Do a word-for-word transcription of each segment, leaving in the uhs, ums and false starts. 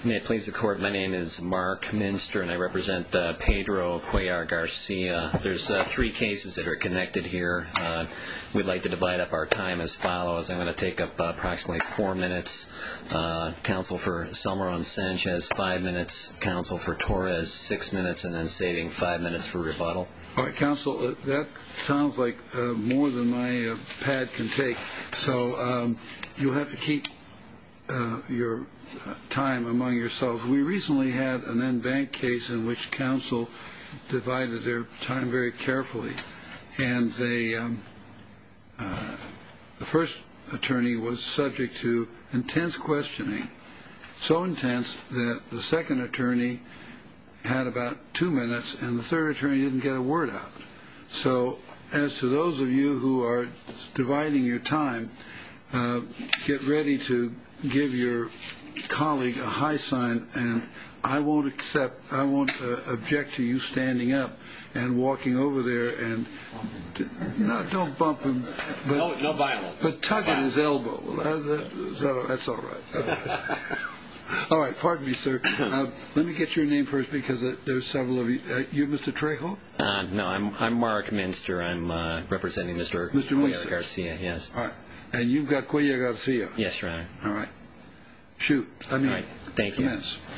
May it please the Court, my name is Mark Minster and I represent uh, Pedro Cuellar-Garcia. There's uh, three cases that are connected here. Uh, we'd like to divide up our time as follows. I'm going to take up uh, approximately four minutes. Uh, counsel for Salmeron Sanchez, five minutes. Counsel for Torres, six minutes, and then saving five minutes for rebuttal. All right, counsel, uh, that sounds like uh, more than my uh, pad can take. So um, you'll have to keep uh, your Uh, time among yourselves. We recently had an en banc case in which counsel divided their time very carefully, and they, um, uh, the first attorney was subject to intense questioning, so intense that the second attorney had about two minutes, and the third attorney didn't get a word out. So, as to those of you who are dividing your time, uh, get ready to give your colleague a high sign, and I won't accept, I won't uh, object to you standing up and walking over there and, t- no, don't bump him, but, no, no violence. But tug at his elbow. That, that, that's all right. All right, pardon me, sir. Uh, let me get your name first, because uh, there's several of you. Uh, you, Mister Trejo? Uh, no, I'm I'm Mark Minster. I'm uh, representing Mister Mister Cuellar-Garcia. Yes. All right, and you've got Cuellar-Garcia. Yes, Your Honor. All right. Shoot. I mean, All right. Thank you.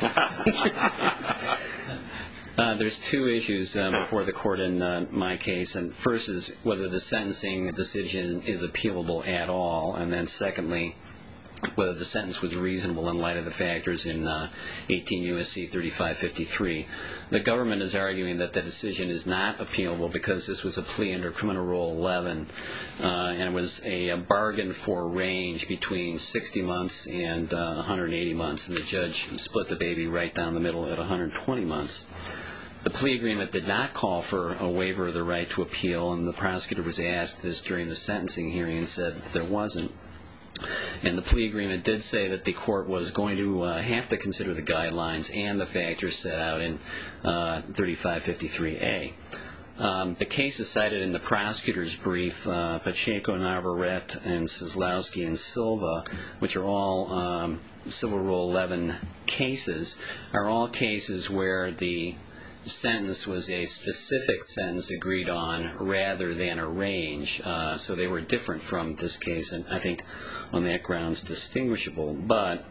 uh, there's two issues uh, before the court in uh, my case, and first is whether the sentencing decision is appealable at all, and then secondly, whether the sentence was reasonable in light of the factors in uh, eighteen U S C thirty-five fifty-three. The government is arguing that the decision is not appealable because this was a plea under Criminal Rule eleven, uh, and it was a, a bargain for range between sixty months and uh, one hundred eighty months, and the judge split the baby right down the middle at one hundred twenty months. The plea agreement did not call for a waiver of the right to appeal, and the prosecutor was asked this during the sentencing hearing and said there wasn't. And the plea agreement did say that the court was going to uh, have to consider the guidelines and the factors set out in uh, thirty-five fifty-three A. Um, the cases cited in the prosecutor's brief, uh, Pacheco, Navarrete, and Kozlowski and Silva, which are all um, Civil Rule eleven cases, are all cases where the sentence was a specific sentence agreed on rather than a range. Uh, so they were different from this case, and I think on that grounds distinguishable. But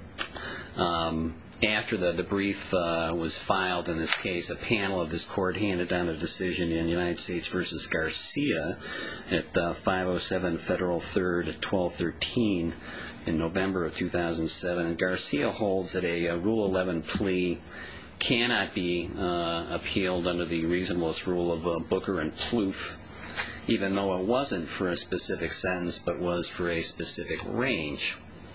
um, after the, the brief uh, was filed in this case, a panel of this court handed down a decision in United States versus Garcia at uh, five oh seven Federal third at twelve thirteen in November of two thousand seven. And Garcia holds that a, a Rule eleven plea cannot be uh, appealed under the reasonableness rule of uh, Booker and Plouffe, even though it wasn't for a specific sentence but was for a specific range.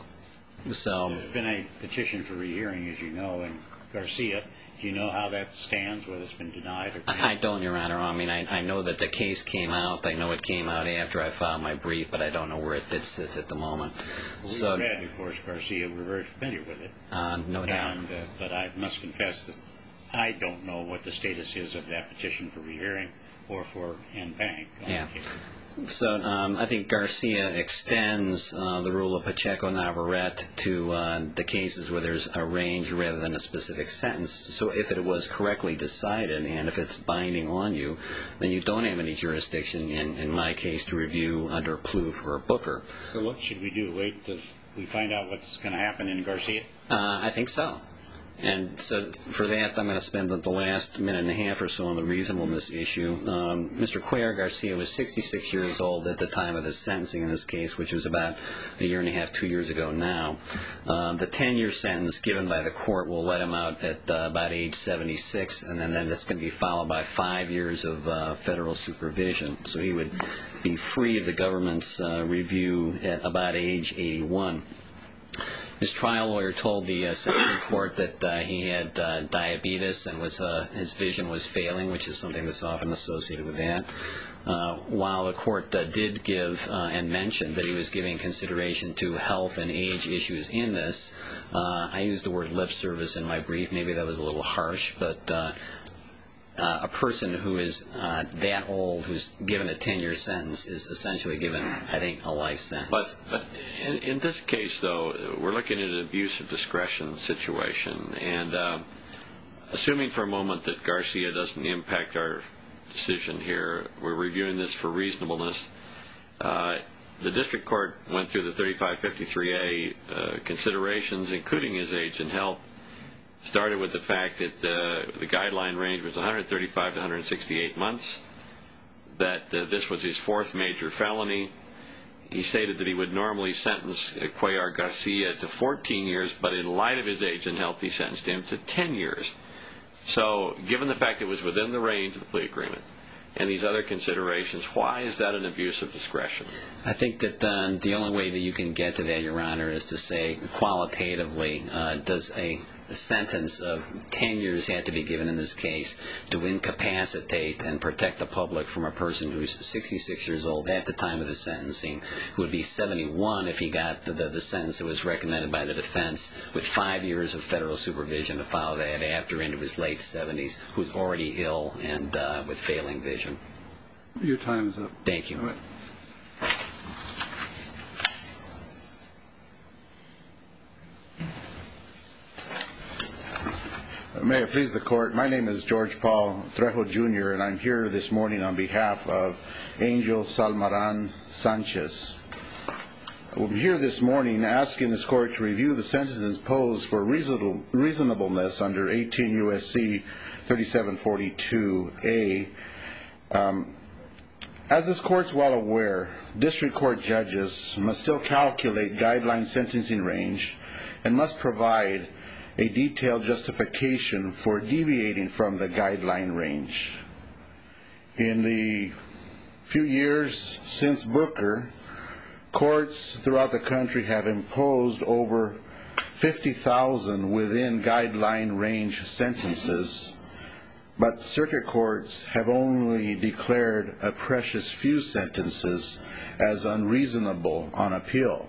So there's been a petition for rehearing, as you know, in Garcia. Do you know how that stands, whether it's been denied or granted? I don't, Your Honor. I mean, I, I know that the case came out. I know it came out after I filed my brief, but I don't know where it, it sits at the moment. Well, so, we read, of course, Garcia. We're very familiar with it. Uh, no doubt. And, uh, but I must confess that I don't know what the status is of that petition for rehearing or for en banc. Yeah. So um, I think Garcia extends uh, the rule of Pacheco Navarrete to uh, the cases where there's a range rather than a specific sentence. So if it was correctly decided and if it's binding on you, then you don't have any jurisdiction, in, in my case, to review under Plouffe or Booker. So what should we do? Wait till we find out what's going to happen in Garcia? Uh, I think so. And so for that, I'm going to spend the last minute and a half or so on the reasonableness issue. Um, Mister Cuellar-Garcia was sixty-six years old at the time of his sentencing in this case, which was about a year and a half, two years ago now. Um, the ten-year sentence given by the court will let him out at uh, about age seventy-six, and then, then that's going to be followed by five years of uh, federal supervision. So he would be free of the government's uh, review at about age eighty-one. His trial lawyer told the uh, sentencing court that uh, he had uh, diabetes and was uh, his vision was failing, which is something that's often associated with that. Uh, while the court uh, did give uh, and mention that he was giving consideration to health and age issues in this, uh, I used the word lip service in my brief. Maybe that was a little harsh, but uh, uh, a person who is uh, that old, who's given a ten-year sentence, is essentially given, I think, a life sentence. But, but in, in this case, though, we're looking at an abuse of discretion situation, and uh, assuming for a moment that Garcia doesn't impact our decision here, we're reviewing this for reasonableness. Uh, the district court went through the thirty-five fifty-three A uh, considerations, including his age and health. Started with the fact that uh, the guideline range was one hundred thirty-five to one hundred sixty-eight months, that uh, this was his fourth major felony. He stated that he would normally sentence uh, Cuellar Garcia to fourteen years, but in light of his age and health, he sentenced him to ten years. So given the fact it was within the range of the plea agreement and these other considerations, why is that an abuse of discretion? I think that uh, the only way that you can get to that, Your Honor, is to say qualitatively, uh, does a sentence of ten years have to be given in this case to incapacitate and protect the public from a person who's sixty-six years old at the time of the sentencing, who would be seventy-one if he got the, the, the sentence that was recommended by the defense, with five years of federal supervision to follow that after, into his late seventies, who's already ill and uh, with failing vision. Your time is up. Thank you. All right. May it please the Court, my name is George Paul Trejo, Junior, and I'm here this morning on behalf of Angel Salmaran Sanchez. I'm here this morning asking this Court to review the sentences imposed for reasonable, reasonableness under eighteen U S C thirty-seven forty-two A. Um, as this Court's well aware, district court judges must still calculate guideline sentencing range and must provide a detailed justification for deviating from the guideline range. In the few years since Booker, courts throughout the country have imposed over fifty thousand within guideline range sentences, but circuit courts have only declared a precious few sentences as unreasonable on appeal.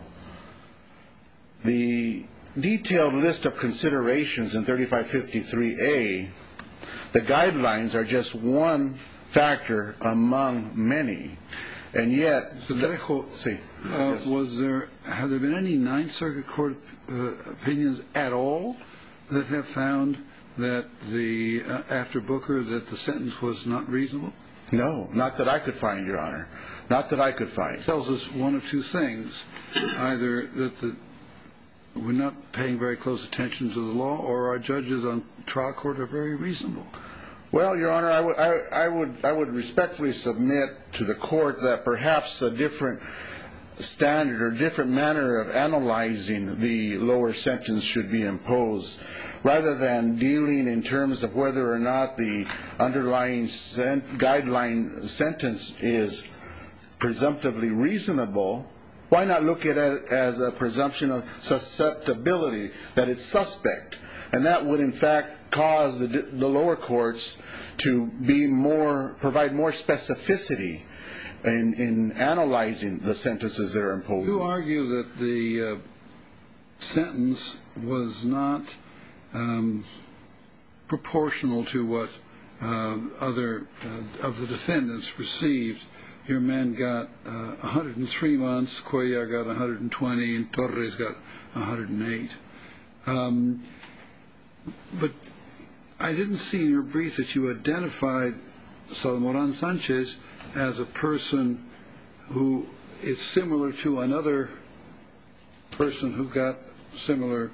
The detailed list of considerations in thirty-five fifty-three A, the guidelines are just one factor among many, and yet, So Trejo, see, uh, yes. was there, have there been any Ninth Circuit Court uh, opinions at all that have found that the, uh, after Booker, that the sentence was not reasonable? No, not that I could find, Your Honor. Not that I could find. It tells us one of two things. Either that the, we're not paying very close attention to the law, or our judges on trial court are very reasonable. Well, Your Honor, I would, I, I would, I would respectfully submit to the court that perhaps a different standard or different manner of analyzing the lower sentence should be imposed, rather than dealing in terms of whether or not the underlying sent, guideline sentence is presumptively reasonable. Why not look at it as a presumption of susceptibility, that it's suspect? And that would, in fact, cause the, the lower courts to be more, provide more specificity in, in analyzing the sentences they're imposing. You argue that the uh, sentence was not um, proportional to what uh, other uh, of the defendants received. Your man got uh, one hundred three months, Cuellar got one hundred twenty, and Torres got one hundred eight. Um, but I didn't see in your brief that you identified Salmoran Sanchez as a person who is similar to another person who got similar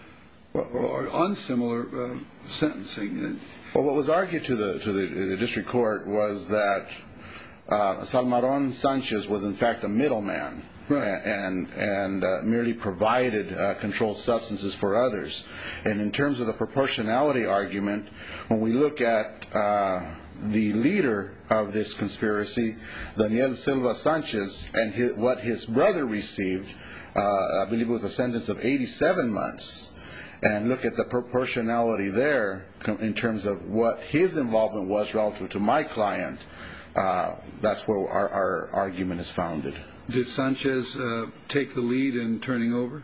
or unsimilar uh, sentencing. Well, what was argued to the to the, the district court was that uh, Salmoran Sanchez was in fact a middleman, right, and and uh, merely provided uh, controlled substances for others. And in terms of the proportionality argument, when we look at uh, the leader of this conspiracy, Daniel Silva Sanchez, and his, what his brother received, uh, I believe it was a sentence of eighty-seven months, and look at the proportionality there in terms of what his involvement was relative to my client, uh, that's where our, our argument is founded. Did Sanchez uh, take the lead in turning over?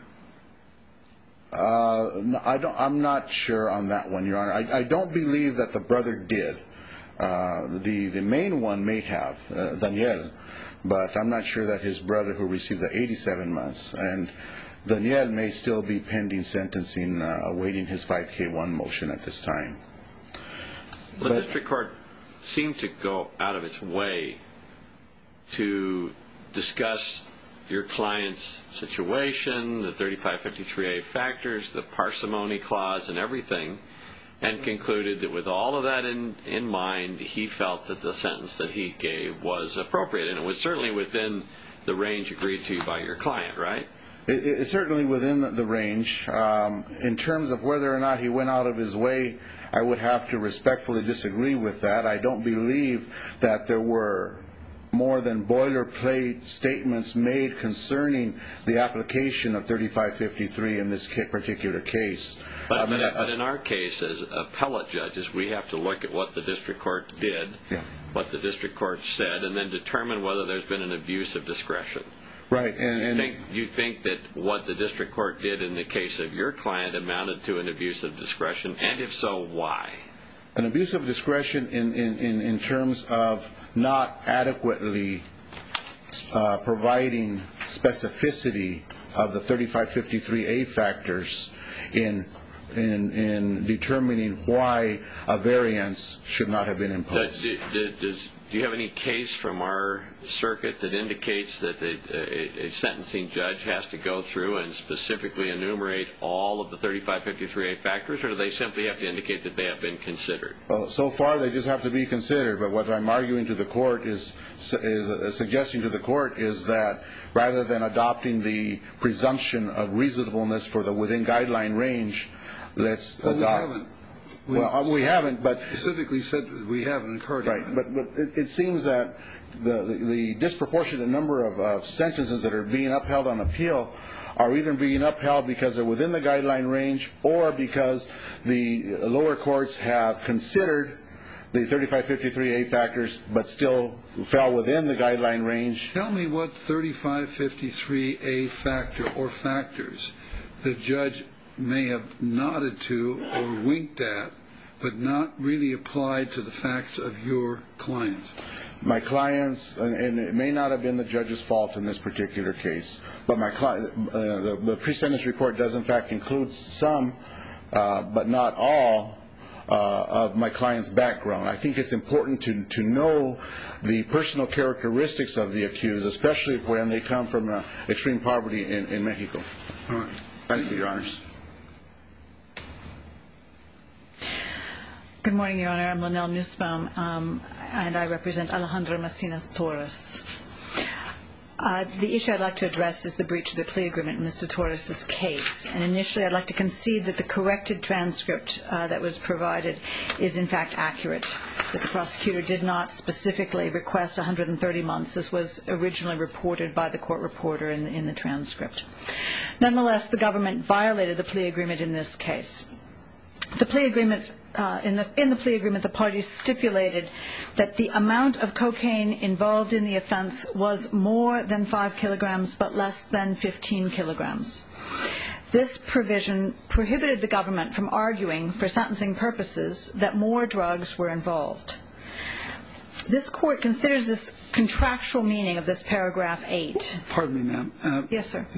Uh, no, I don't, I'm not sure on that one, Your Honor. I, I don't believe that the brother did. Uh, the, the main one may have, uh, Daniel, but I'm not sure that his brother, who received the eighty-seven months, and Daniel may still be pending sentencing, uh, awaiting his five K one motion at this time. The But, district court seemed to go out of its way to discuss your client's situation, the thirty-five fifty-three A factors, the parsimony clause and everything, and concluded that with all of that in, in mind, he felt that the sentence that he gave was appropriate. And it was certainly within the range agreed to by your client, right? It, it's certainly within the range. Um, in terms of whether or not he went out of his way, I would have to respectfully disagree with that. I don't believe that there were more than boilerplate statements made concerning the application of thirty-five fifty-three in this particular case. But, I mean, but, I, but in our case, as appellate judges, we have to look at what the district court did, yeah. what the district court said, and then determine whether there's been an abuse of discretion. Right. And, and you, think, you think that what the district court did in the case of your client amounted to an abuse of discretion, and if so, why? An abuse of discretion in, in, in, in terms of not adequately uh, providing specificity of the thirty-five fifty-three A factors in, in, in determining why a variance should not have been imposed. Does, does, do you have any case from our circuit that indicates that a, a, a sentencing judge has to go through and specifically enumerate all of the thirty-five fifty-three A factors, or do they simply have to indicate that they have been considered? Well, so far they just have to be considered, but what I'm arguing to the court is, is uh, suggesting to the court is that rather than adopting the presumption of reasonableness for the within guideline range, let's well, adopt... We haven't. We well, uh, we haven't, but... Specifically said we haven't in Carter. Right, but, but it, it seems that the, the, the disproportionate number of, of sentences that are being upheld on appeal are either being upheld because they're within the guideline range or because the lower courts have considered the thirty-five fifty-three A factors but still fell within the guideline range. Tell me what thirty-five fifty-three A factor or factors the judge may have nodded to or winked at but not really applied to the facts of your client. My clients, and, and it may not have been the judge's fault in this particular case, but my client, uh, the, the pre-sentence report does in fact include some, uh, but not all, uh, of my client's background. I think it's important to, to know the personal characteristics of the accused, especially when they come from uh, extreme poverty in, in Mexico. All right. Thank you, Your Honors. Good morning, Your Honor. I'm Linnell Nussbaum, um, and I represent Alejandro Macinas Torres. Uh, the issue I'd like to address is the breach of the plea agreement in Mister Torres' case. And initially, I'd like to concede that the corrected transcript uh, that was provided is, in fact, accurate, that the prosecutor did not specifically request one hundred thirty months, as was originally reported by the court reporter in, in the transcript. Nonetheless, the government violated the plea agreement in this case. The plea agreement, uh, in, the, in the plea agreement, the parties stipulated that the amount of cocaine involved in the offense was more than five kilograms, but less than fifteen kilograms. This provision prohibited the government from arguing, for sentencing purposes, that more drugs were involved. This court considers this contractual meaning of this paragraph eight. Pardon me, ma'am. Uh, yes, sir.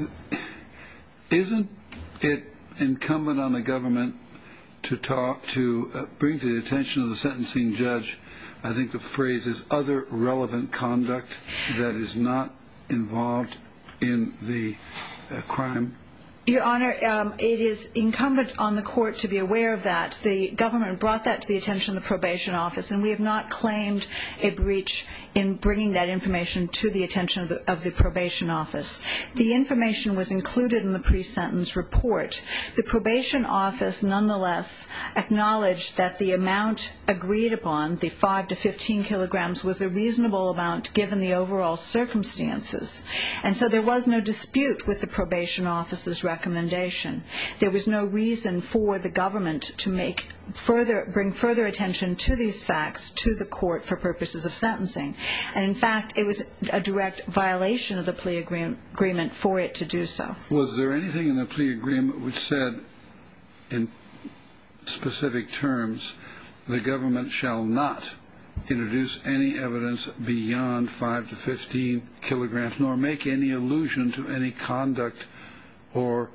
Isn't it incumbent on the government to talk to uh, bring to the attention of the sentencing judge, I think the phrase is other relevant conduct that is not involved in the uh, crime? Your Honor, um, it is incumbent on the court to be aware of that. The government brought that to the attention of the probation office, and we have not claimed a breach in bringing that information to the attention of the, of the probation office. The information was included in the pre-sentence report. The probation office nonetheless acknowledged that the amount agreed upon, the five to fifteen kilograms, was a reasonable amount given the overall circumstances. And so there was no dispute with the probation office's recommendation. There was no reason for the government to make further, bring further attention to these facts to the court for purposes of sentencing. And in fact, it was a direct violation of the plea agree- agreement for it to do so. Was there anything in the plea agreement which said, in specific terms, the government shall not introduce any evidence beyond five to fifteen kilograms, nor make any allusion to any conduct or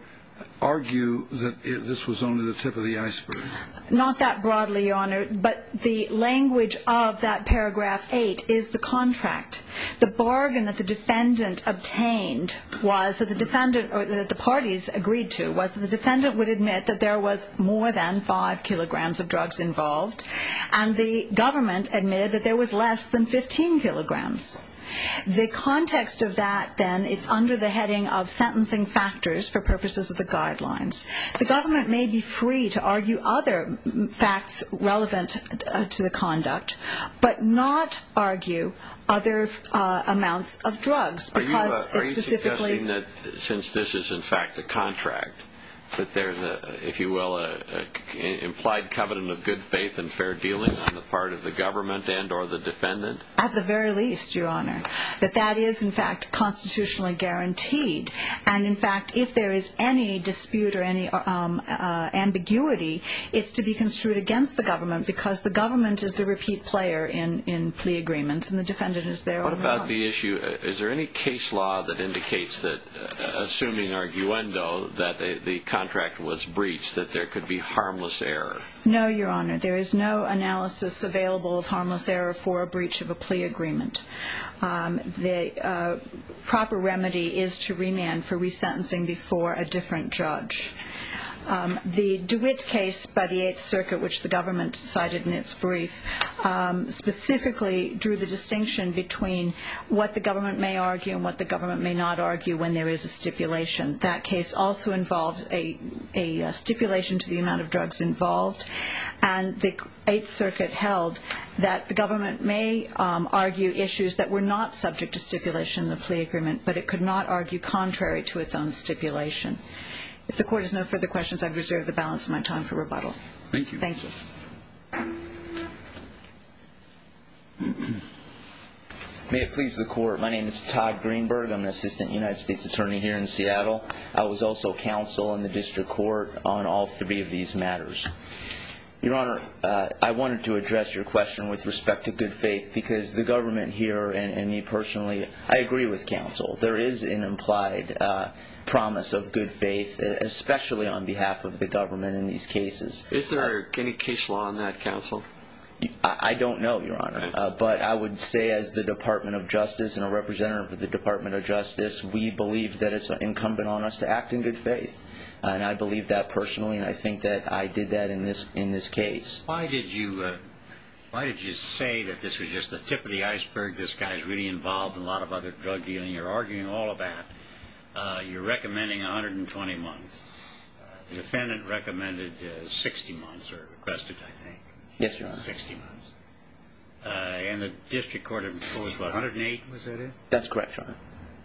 argue that it, this was only the tip of the iceberg? Not that broadly, Your Honor, but the language of that paragraph eight is the contract. The bargain that the defendant obtained was that the defendant, or that the parties agreed to, was that the defendant would admit that there was more than five kilograms of drugs involved, and the government admitted that there was less than fifteen kilograms. The context of that, then, it's under the heading of sentencing factors for purposes of the guidelines. The government may be free to argue other facts relevant uh, to the conduct, but not argue other uh, amounts of drugs, because are you, uh, are it's you specifically... suggesting that since this is in fact a contract, that there's a, if you will, a, a implied covenant of good faith and fair dealing on the part of the government and or the defendant? At the very least, Your Honor, that that is in fact constitutionally guaranteed. And in fact, if there is any dispute or any um, uh, ambiguity, it's to be construed against the government, because the government is the repeat player in, in plea agreements and the defendant is there. What on about loss. the issue, uh, is there any case law that indicates that, uh, assuming arguendo, that the, the contract was breached, that there could be harmless error? No, Your Honor. There is no analysis available of harmless error for a breach of a plea agreement. Um, the uh, proper remedy is to remand for resentencing before a different judge. Um, the DeWitt case by the Eighth Circuit, which the government cited in its brief, um, specifically drew the distinction between what the government may argue and what the government may not argue when there is a stipulation. That case also involved a, a stipulation to the amount of drugs involved, and the Eighth Circuit held that the government may um, argue issues that were not subject to stipulation in the plea agreement, but it could not argue contrary to its own stipulation. If the Court has no further questions, I reserve the balance of my time for rebuttal. Thank you. Thank you. May it please the Court, my name is Todd Greenberg. I'm an Assistant United States Attorney here in Seattle. I was also counsel in the District Court on all three of these matters. Your Honor, uh, I wanted to address your question with respect to good faith, because the government here and, and me personally, I agree with counsel. There is an implied uh, promise of good faith, especially on behalf of the government in these cases. Is there uh, any case law on that, counsel? I, I don't know, Your Honor, uh, but I would say as the Department of Justice and a representative of the Department of Justice, we believe that it's incumbent on us to act in good faith. Uh, and I believe that personally, and I think that I did that in this in this case. Why did you uh, why did you say that this was just the tip of the iceberg? This guy's really involved in a lot of other drug dealing. You're arguing all of that. Uh, you're recommending one hundred twenty months. Uh, the defendant recommended uh, sixty months, or requested, I think. Yes, Your Honor. sixty months. Uh, and the district court imposed, what, one hundred eight? Was that it? That's correct, Your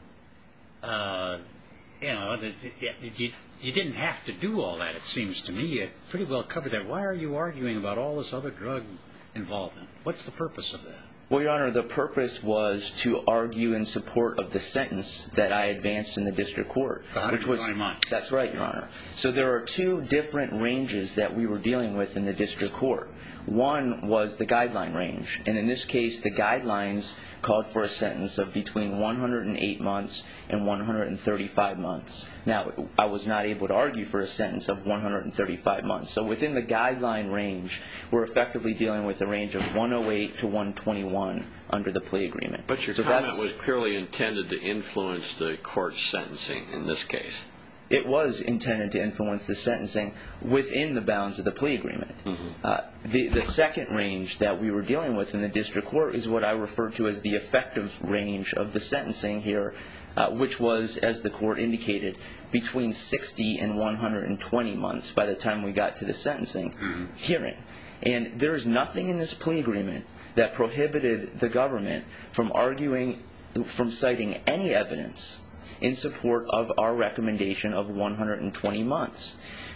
Honor. Uh, you know, the, the, the, you, you didn't have to do all that, it seems to me. You pretty well covered that. Why are you arguing about all this other drug involvement? What's the purpose of that? Well, Your Honor, the purpose was to argue in support of the sentence that I advanced in the district court. one hundred twenty which was, months. That's right, Your Honor. So there are two different ranges that we were dealing with in the district court. One was the guideline range, and in this case, the guidelines called for a sentence of between one hundred eight months and one hundred thirty-five months. Now, I was not able to argue for a sentence of one hundred thirty-five months. So within the guideline range, we're effectively dealing with a range of one oh eight to one twenty-one under the plea agreement. But your so comment was clearly intended to influence the court's sentencing in this case. It was intended to influence the sentencing within the bounds of the plea agreement. Mm-hmm. uh, the, the second range that we were dealing with in the district court is what I refer to as the effective range of the sentencing here, uh, which was, as the court indicated, between sixty and one hundred twenty months by the time we got to the sentencing mm-hmm. hearing. And there is nothing in this plea agreement that prohibited the government from arguing, from citing any evidence in support of our recommendation of one hundred twenty months.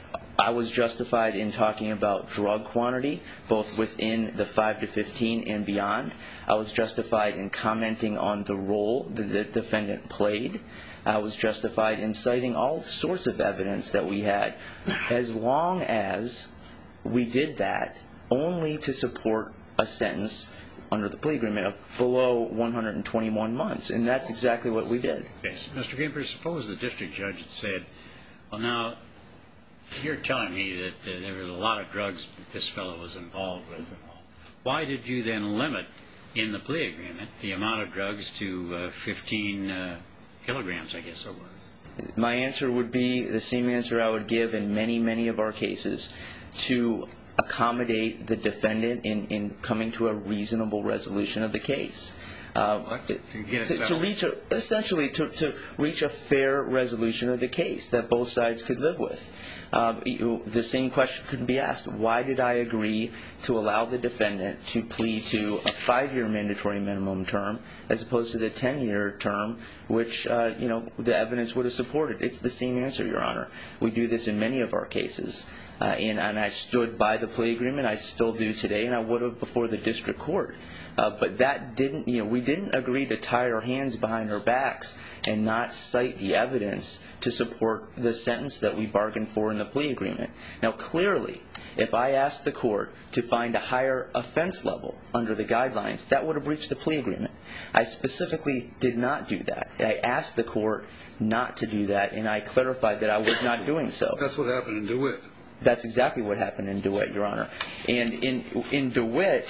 I was justified in talking about drug quantity, both within the five to fifteen and beyond. I was justified in commenting on the role that the defendant played. I was justified in citing all sorts of evidence that we had, as long as we did that only to support a sentence under the plea agreement of below one hundred twenty-one months, and that's exactly what we did. Yes. Mister Gamper, suppose the district judge had said, well, now, you're telling me that uh, there was a lot of drugs that this fellow was involved with and all. Why did you then limit in the plea agreement the amount of drugs to uh, fifteen uh, kilograms, I guess it was? My answer would be the same answer I would give in many, many of our cases, to accommodate the defendant in, in coming to a reasonable resolution of the case. Uh, to, get to, to reach a, essentially to, to reach a fair resolution of the case that both sides could live with. Uh, you, the same question could be asked: why did I agree to allow the defendant to plead to a five-year mandatory minimum term as opposed to the ten-year term, which uh, you know the evidence would have supported? It's the same answer, Your Honor. We do this in many of our cases, uh, and, and I stood by the plea agreement. I still do today, and I would have before the district court. Uh, but that didn't, you know, we didn't agree to tie our hands behind our backs and not cite the evidence to support the sentence that we bargained for in the plea agreement. Now, clearly, if I asked the court to find a higher offense level under the guidelines, that would have breached the plea agreement. I specifically did not do that. I asked the court not to do that, and I clarified that I was not doing so. That's what happened in DeWitt. That's exactly what happened in DeWitt, Your Honor. And in in DeWitt,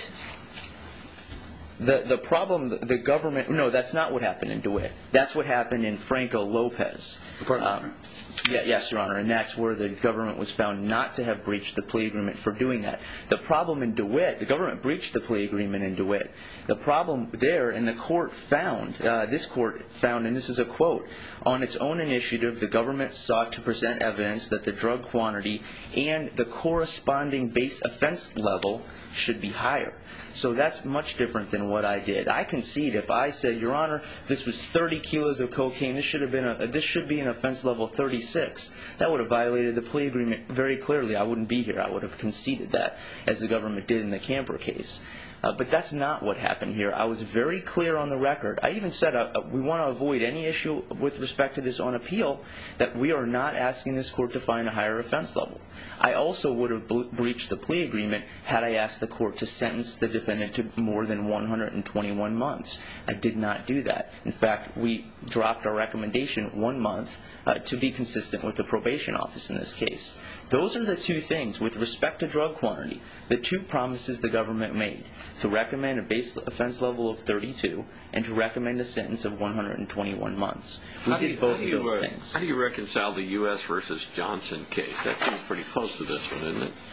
The the problem, the government, no, that's not what happened in DeWitt. That's what happened in Franco Lopez. Um, yeah, yes, Your Honor, and that's where the government was found not to have breached the plea agreement for doing that. The problem in DeWitt, the government breached the plea agreement in DeWitt. The problem there, and the court found, uh, this court found, and this is a quote, on its own initiative, the government sought to present evidence that the drug quantity and the corresponding base offense level should be higher. So that's much different than what I did. I concede if I said, Your Honor, this was thirty kilos of cocaine, this should have been a, this should be an offense level thirty-six. That would have violated the plea agreement very clearly. I wouldn't be here. I would have conceded that, as the government did in the Camper case. Uh, but that's not what happened here. I was very clear on the record. I even said uh, we want to avoid any issue with respect to this on appeal, that we are not asking this court to find a higher offense level. I also would have ble- breached the plea agreement had I asked the court to sentence the defendant to more than one hundred twenty-one months. I did not do that. In fact, we dropped our recommendation one month uh, to be consistent with the probation office in this case. Those are the two things with respect to drug quantity, the two promises the government made: to recommend a base offense level of thirty-two and to recommend a sentence of one hundred twenty-one months. We did both of those things. How do you reconcile the U S versus Johnson case? That seems pretty close to this one, isn't it?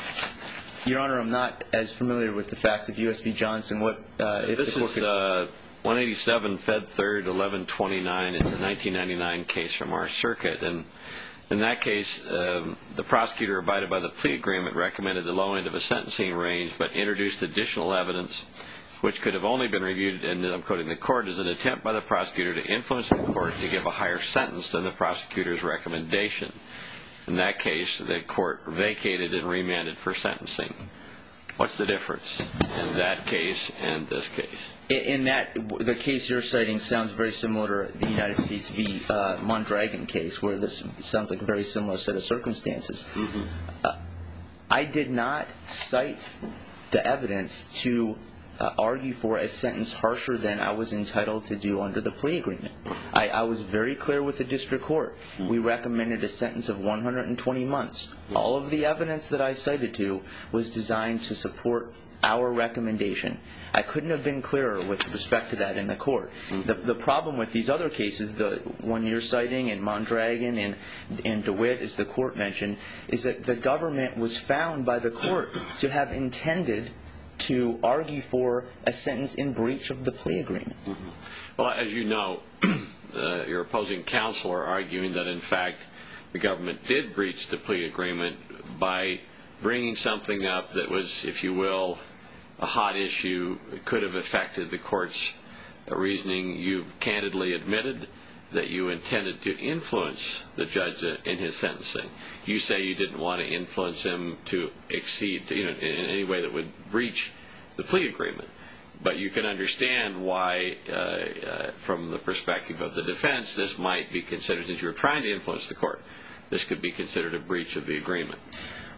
Your Honor, I'm not as familiar with the facts of U S v. Johnson. What uh, if this the court is could... uh, one eighty-seven Fed Third eleven twenty-nine. It's a nineteen ninety-nine case from our circuit, and in that case, um, the prosecutor abided by the plea agreement, recommended the low end of a sentencing range, but introduced additional evidence which could have only been reviewed, and I'm quoting the court, as an attempt by the prosecutor to influence the court to give a higher sentence than the prosecutor's recommendation. In that case, the court vacated and remanded for sentencing. What's the difference in that case and this case? In that, the case you're citing sounds very similar to the United States v. Uh, Mondragon case, where this sounds like a very similar set of circumstances. Mm-hmm. Uh, I did not cite the evidence to uh, argue for a sentence harsher than I was entitled to do under the plea agreement. I, I was very clear with the district court. Mm-hmm. We recommended a sentence of one hundred twenty months. Mm-hmm. All of the evidence that I cited to was designed to support our recommendation. I couldn't have been clearer with respect to that in the court. Mm-hmm. The, the problem with these other cases, the one you're citing, and Mondragon and, and DeWitt, as the court mentioned, is that the government was found by the court to have intended to argue for a sentence in breach of the plea agreement. Mm-hmm. Well, as you know, uh, your opposing counsel are arguing that, in fact, the government did breach the plea agreement by bringing something up that was, if you will, a hot issue. It could have affected the court's reasoning. You candidly admitted that you intended to influence the judge in his sentencing. You say you didn't want to influence him to exceed, you know, in any way that would breach the plea agreement. But you can understand why, uh, uh, from the perspective of the defense, this might be considered, since you were trying to influence the court, this could be considered a breach of the agreement.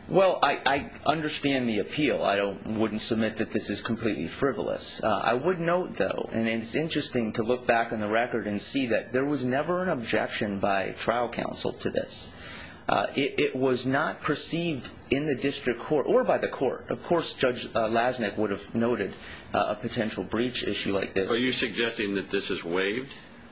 Well, I, I understand the appeal. I don't, wouldn't submit that this is completely frivolous. Uh, I would note, though, and it's interesting to look back on the record and see that there was never an objection by trial counsel to this. Uh, it, it was not perceived in the district court or by the court. Of course, Judge uh, Lasnik would have noted uh, a potential breach issue like this. Are you suggesting that this is waived?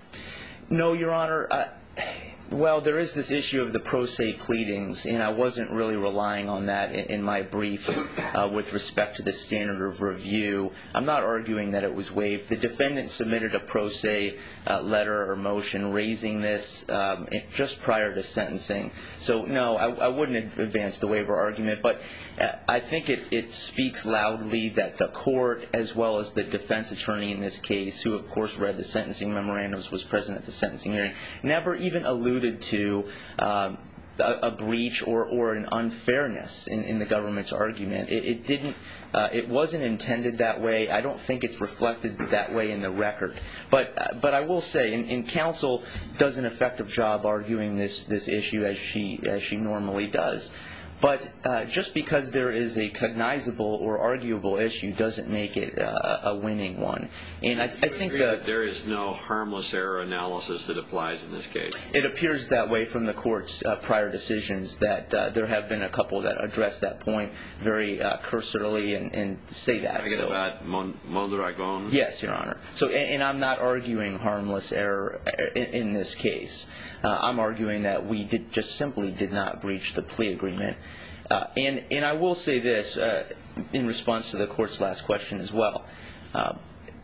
No, Your Honor. Uh, Well, there is this issue of the pro se pleadings, and I wasn't really relying on that in, in my brief uh, with respect to the standard of review. I'm not arguing that it was waived. The defendant submitted a pro se uh, letter or motion raising this um, just prior to sentencing. So, no, I, I wouldn't advance the waiver argument, but uh, I think it, it speaks loudly that the court, as well as the defense attorney in this case, who of course read the sentencing memorandums, was present at the sentencing hearing, never even alluded to um, a, a breach or, or an unfairness in, in the government's argument. It, it didn't. Uh, it wasn't intended that way. I don't think it's reflected that way in the record. But uh, but I will say, and, and counsel does an effective job arguing this this issue as she as she normally does. But uh, just because there is a cognizable or arguable issue doesn't make it uh, a winning one. And I, I think that there is no harmless error analysis that applies in this case. It appears that way from the court's uh, prior decisions, that uh, there have been a couple that address that point very uh, cursorily and, and say that. I get so, about Mon- Mondragon? Yes, Your Honor. So, and, and I'm not arguing harmless error in, in this case. Uh, I'm arguing that we did just simply did not breach the plea agreement. Uh, and, and I will say this uh, in response to the court's last question as well. Uh,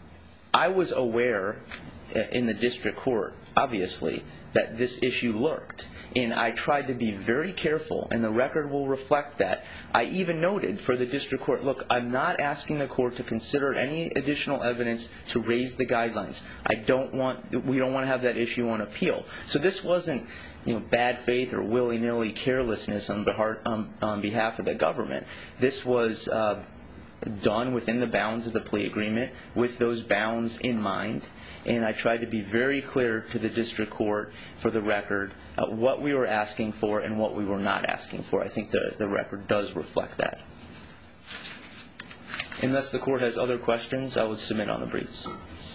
I was aware in the district court, obviously, that this issue lurked. And I tried to be very careful, and the record will reflect that. I even noted for the district court, look, I'm not asking the court to consider any additional evidence to raise the guidelines. I don't want, we don't want to have that issue on appeal. So this wasn't, you know, bad faith or willy-nilly carelessness on behalf, on, on behalf of the government. This was uh, done within the bounds of the plea agreement, with those bounds in mind. And I tried to be very clear to the district court, for the record, uh, what we were asking for and what we were not asking for. I think the, the record does reflect that. Unless the court has other questions, I would submit on the briefs.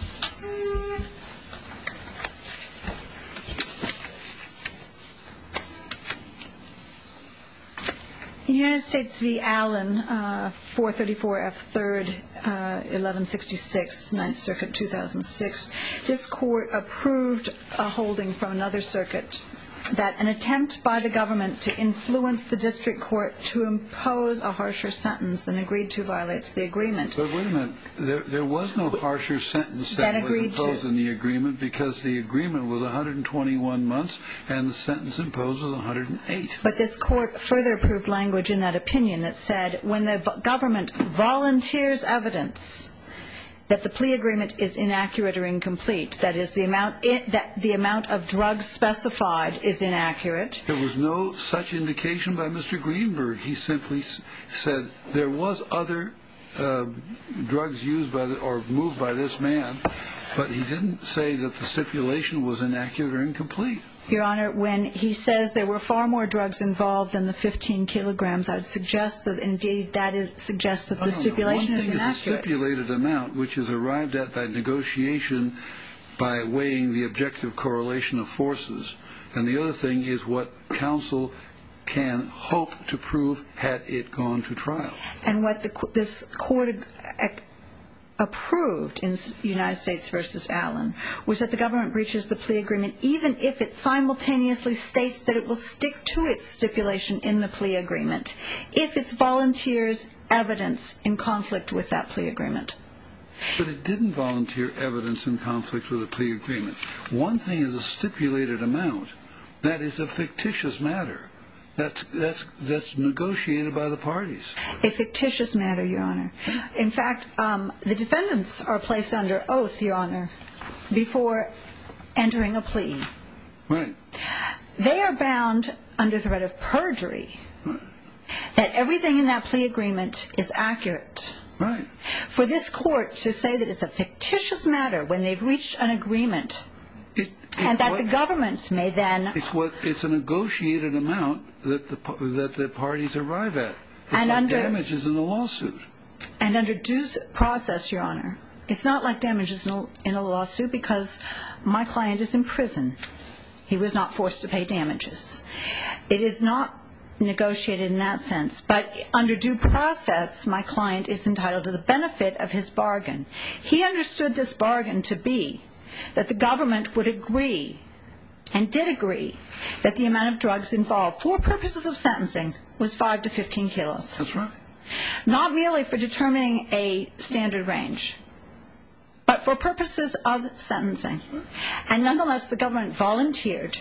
United States v. Allen, uh, four thirty-four F third, uh, eleven sixty-six, Ninth Circuit, two thousand six. This court approved a holding from another circuit that an attempt by the government to influence the district court to impose a harsher sentence than agreed to violates the agreement. But wait a minute. There, there was no harsher sentence that, that was imposed to. in the agreement, because the agreement was one hundred twenty-one months and the sentence imposed was one hundred eight. But this court further approved language in that opinion that said when the government volunteers evidence that the plea agreement is inaccurate or incomplete, that is, the amount it, that the amount of drugs specified is inaccurate. There was no such indication by Mister Greenberg. He simply s- said there was other uh, drugs used by the, or moved by this man, but he didn't say that the stipulation was inaccurate or incomplete. Your Honor, when he says there were far more drugs involved than the fifteen kilograms, I would suggest that indeed that is, suggests that the stipulation is inaccurate. One thing is the stipulated amount, which is arrived at by negotiation by weighing the objective correlation of forces, and the other thing is what counsel can hope to prove had it gone to trial. And what the, this court approved in United States versus Allen was that the government breaches the plea agreement even if it simultaneously states that it will stick to its stipulation in the plea agreement if it volunteers evidence in conflict with that plea agreement. But it didn't volunteer evidence in conflict with the plea agreement. One thing is a stipulated amount. That is a fictitious matter. That's that's that's negotiated by the parties. A fictitious matter, Your Honor. In fact, um, the defendants are placed under oath, Your Honor, before entering a plea. Right. They are bound under threat of perjury that everything in that plea agreement is accurate. Right. For this court to say that it's a fictitious matter when they've reached an agreement It, it, and that what, the government may then... It's what it's a negotiated amount that the that the parties arrive at. It's and like under, damages in a lawsuit. And under due process, Your Honor, it's not like damages in a, in a lawsuit because my client is in prison. He was not forced to pay damages. It is not negotiated in that sense, but under due process, my client is entitled to the benefit of his bargain. He understood this bargain to be that the government would agree, and did agree, that the amount of drugs involved for purposes of sentencing was five to fifteen kilos. That's right. Not merely for determining a standard range, but for purposes of sentencing. And nonetheless, the government volunteered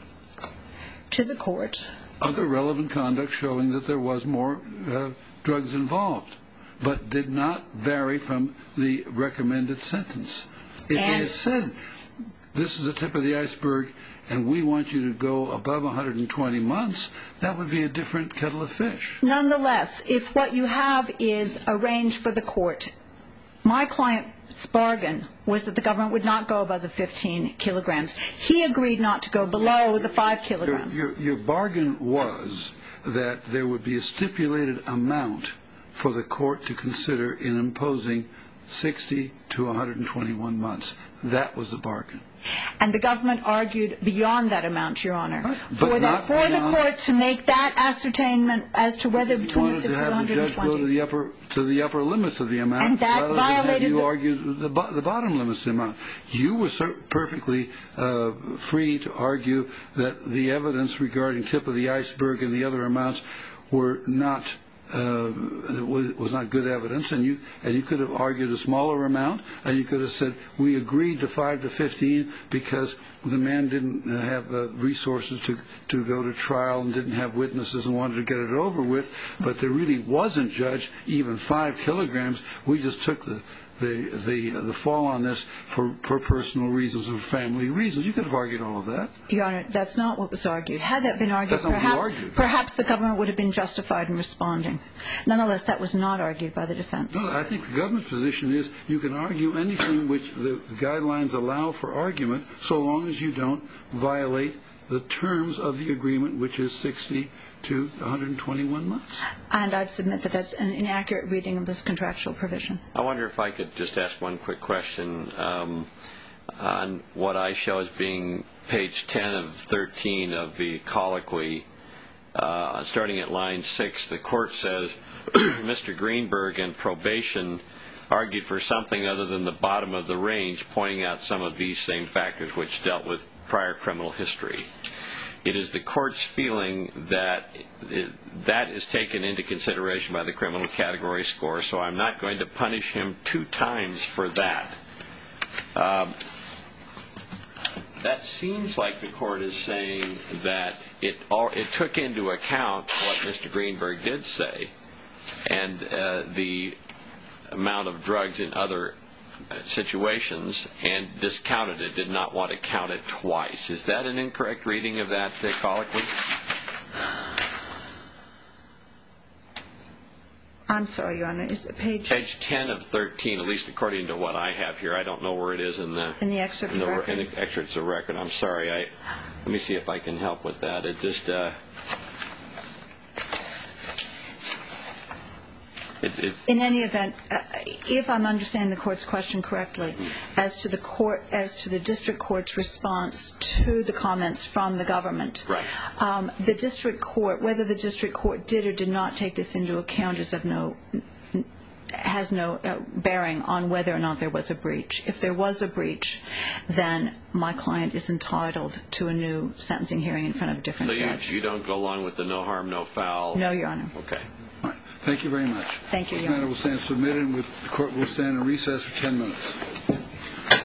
to the court Other relevant conduct showing that there was more uh, drugs involved, but did not vary from the recommended sentence. If they had said, this is the tip of the iceberg, and we want you to go above one hundred twenty months, that would be a different kettle of fish. Nonetheless, if what you have is a range for the court, my client's bargain was that the government would not go above the fifteen kilograms. He agreed not to go below the five kilograms. Your, your, your bargain was that there would be a stipulated amount for the court to consider in imposing sixty to one hundred twenty-one months. That was the bargain. And the government argued beyond that amount, Your Honor, Right. for, that, for the court to make that ascertainment as to whether between the sixty and one hundred twenty. Wanted to have the judge go to the upper to the upper limits of the amount, and that rather violated than have you the, argue the, the bottom limits of the amount. You were perfectly uh, free to argue that the evidence regarding tip of the iceberg and the other amounts were not uh, was, was not good evidence, and you and you could have argued a smaller amount, and you could have said we agreed to five to fifteen because the man didn't have uh, resources to to go to trial and didn't have witnesses and wanted to get it over with, but there really wasn't, Judge, even five kilograms. We just took the the the, the fall on this for, for personal reasons and family reasons. You could have argued all of that. Your Honor, that's not what was argued. Had that been argued, That's not what perhaps, you argued. perhaps the government would have been justified in responding. Nonetheless, that was not argued by the defense. No, I think the government's position is you can argue anything which the guidelines allow for argument so long as you don't violate the terms of the agreement, which is sixty to one hundred twenty-one months. And I'd submit that that's an inaccurate reading of this contractual provision. I wonder if I could just ask one quick question um, on what I show as being page ten of thirteen of the colloquy. Uh, starting at line six, the court says, Mister Greenberg and probation argued for something other than the bottom of the range, pointing out some of these same factors which dealt with prior criminal history. It is the court's feeling that that is taken into consideration by the criminal category score, so I'm not going to punish him two times for that. Um, that seems like the court is saying that it, all, it took into account what Mister Greenberg did say and uh, the amount of drugs in other situations and discounted it, did not want to count it twice. Is that an incorrect reading of that uh, colloquy? I'm sorry, Your Honor. Is it page? Page ten of thirteen, at least according to what I have here. I don't know where it is in the, in the excerpt in the, of record. in the excerpts of record. I'm sorry. I, let me see if I can help with that. It just... Uh, It, it, in any event, uh, if I'm understanding the court's question correctly, as to the court, as to the district court's response to the comments from the government, right. um, the district court, whether the district court did or did not take this into account, is of no has no uh, bearing on whether or not there was a breach. If there was a breach, then my client is entitled to a new sentencing hearing in front of a different so judge. So you, you don't go along with the no harm, no foul? No, Your Honor. Okay. All right. Thank you very much. Thank you, Your This Honor. matter will stand submitted, and the court will stand in recess for ten minutes.